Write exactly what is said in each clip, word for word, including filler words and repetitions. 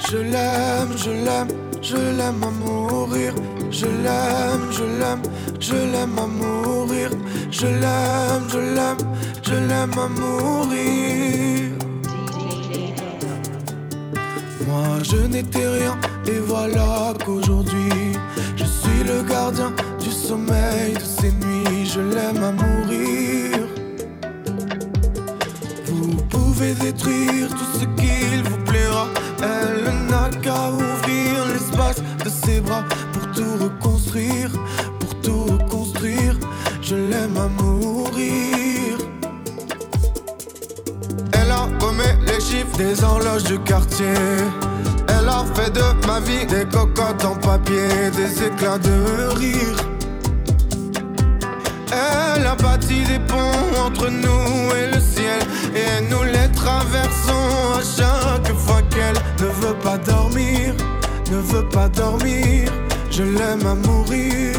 Je l'aime, je l'aime, je l'aime à mourir. Je l'aime, je l'aime, je l'aime à mourir. Je l'aime, je l'aime, je l'aime à mourir. Moi je n'étais rien et voilà qu'aujourd'hui je suis le gardien du sommeil de ces nuits. Je l'aime à mourir. Vous pouvez détruire tout ce qu'il vous plaira. Elle n'a qu'à ouvrir l'espace de ses bras pour tout reconstruire, pour tout reconstruire. Je l'aime à mourir. Elle a remis les chiffres des horloges du quartier. Elle a fait de ma vie des cocottes en papier, des éclats de rire. Elle a bâti des ponts entre nous et le ciel, et nous les traversons à chaque fois qu'elle ne veut pas dormir, ne veut pas dormir. Je l'aime à mourir.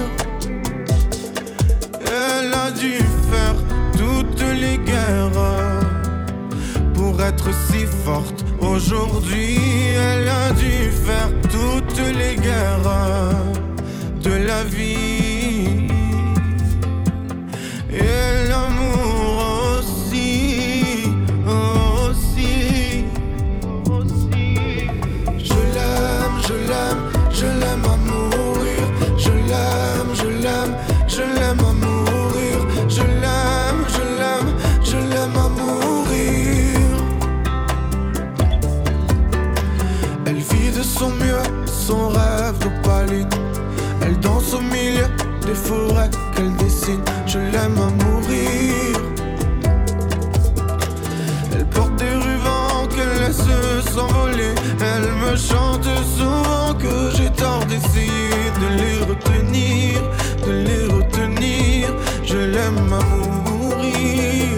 Elle a dû faire toutes les guerres pour être si forte aujourd'hui. Elle a dû faire toutes les guerres de la vie. Et l'amour aussi, aussi, aussi. Je l'aime, je l'aime, je l'aime à mourir. Je l'aime, je l'aime, je l'aime à mourir. Je l'aime, je l'aime, je l'aime à mourir. Elle vit de son mieux, son rêve d'opaline. Elle danse au milieu des forêts qu'elle dessine. Je l'aime à mourir. Elle porte des rubans qu'elle laisse s'envoler. Elle me chante souvent que j'ai tort d'essayer de les retenir, de les retenir. Je l'aime à mourir.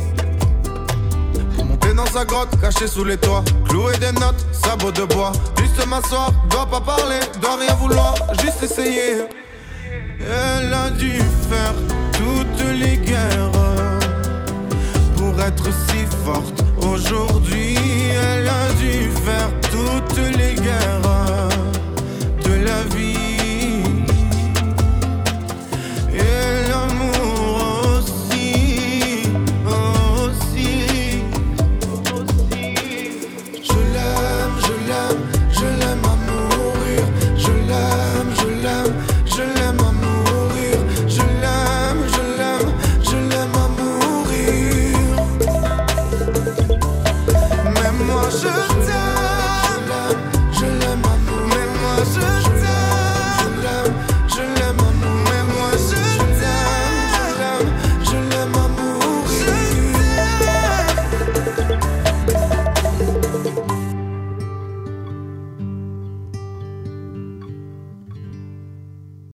Pour monter dans sa grotte, cachée sous les toits, clouer des notes, sabots de bois. Juste m'asseoir, dois pas parler, dois rien vouloir, juste essayer. Elle a dû faire toutes les guerres pour être si forte aujourd'hui.